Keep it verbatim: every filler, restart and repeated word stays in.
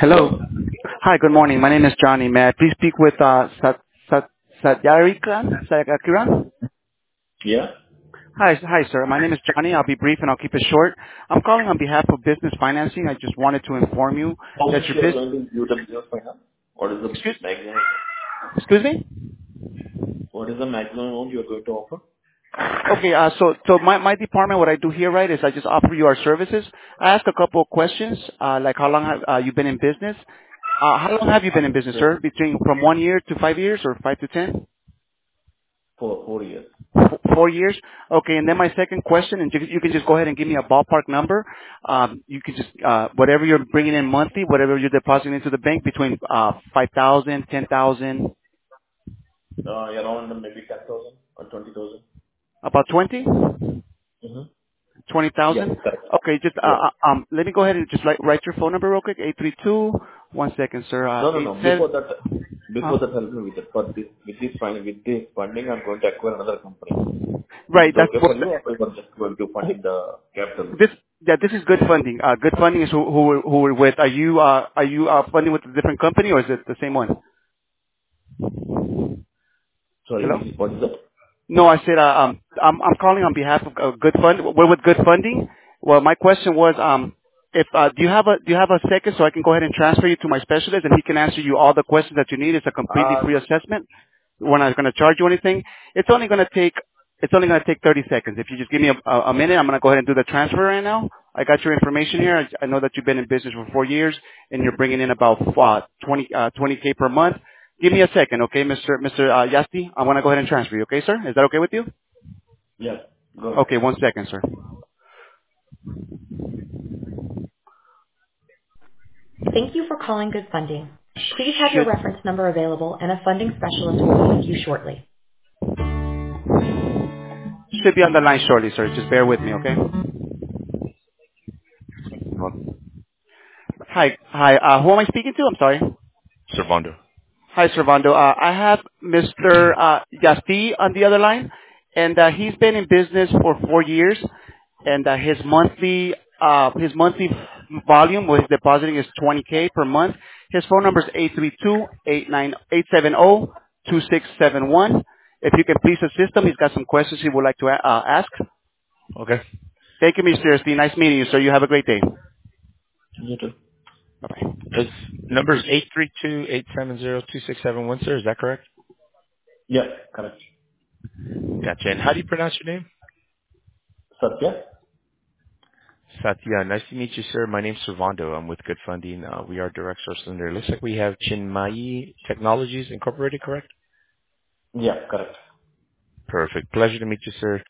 Hello. Hello? Hi, good morning. My name is Johnny. May I please speak with uh, Sat Sat Satyarikan? Satyakiran? Yeah? Hi, hi, sir. My name is Johnny. I'll be brief and I'll keep it short. I'm calling on behalf of business financing. I just wanted to inform you How that much your you are business. going to use the business finance? What is the Excuse, maximum, excuse me. what is the maximum amount you are going to offer? Okay, uh, so so my my department, what I do here, right, is I just offer you our services. I ask a couple of questions, uh, like how long have uh, you been in business? Uh, how long have you been in business, Yes. sir? Between from one year to five years, or five to ten? For four years. F- Four years? Okay, and then my second question, and you you can just go ahead and give me a ballpark number. Um, you can just, uh, whatever you're bringing in monthly, whatever you're depositing into the bank, between uh, five thousand, ten thousand, Uh, Around maybe ten thousand or twenty thousand. about twenty, Mm-hmm. twenty Yes, thousand. correct. Okay, just, uh, Yes. uh, um, let me go ahead and just like, write your phone number real quick, eight three two, one second, sir, uh, No, no, eight no. seven, Before that, huh? before that, help me with it. For this, with this funding, with this funding, I'm going to acquire another company. Is Right, it that's okay for what, you, or you are just going to funding the capital? this, yeah, this is good funding. Uh, good funding is who, who, we're- who we're with. Are you, uh, are you, uh, funding with a different company, or is it the same one? Sorry, Hello? which, what is that? No, I said, uh, um, I'm, I'm calling on behalf of uh, Good Fund. We're with Good Funding. Well, my question was, um, if, uh, do you have a, do you have a second so I can go ahead and transfer you to my specialist and he can answer you all the questions that you need? It's a completely Uh, free assessment. We're not going to charge you anything. It's only going to take, it's only going to take thirty seconds. If you just give me a, a, a minute, I'm going to go ahead and do the transfer right now. I got your information here. I, I know that you've been in business for four years and you're bringing in about uh, twenty, uh, twenty K per month. Give me a second, okay, Mister Mister Uh, Yasti? I want to go ahead and transfer you, okay, sir? Is that okay with you? Yeah, go ahead. Okay, one second, sir. Thank you for calling Good Funding. Please have your Should, reference number available and a funding specialist will be with you shortly. Should be on the line shortly, sir. Just bear with me, okay? Hi, hi. Uh, who am I speaking to? I'm sorry. Servando. Hi, Servando. Uh, I have Mister Uh, Yasti on the other line, and uh, he's been in business for four years, and uh, his monthly uh, his monthly volume with depositing is twenty K per month. His phone number is eight three two, eight nine eight seven zero, two six seven one. If you can please assist him, he's got some questions he would like to uh, ask. Okay. Thank you, Mister Yasti. Nice meeting you, sir. You have a great day. You too. Bye-bye. It's number is eight three two eight seven zero two six seven one, sir. Is that correct? Yeah, correct. Gotcha. And how do you pronounce your name? Satya? Satya. Nice to meet you, sir. My name's Servando. I'm with Good Funding. Uh, we are direct source lender. Looks like we have Chinmai Technologies Incorporated, correct? Yeah, correct. Perfect. Pleasure to meet you, sir.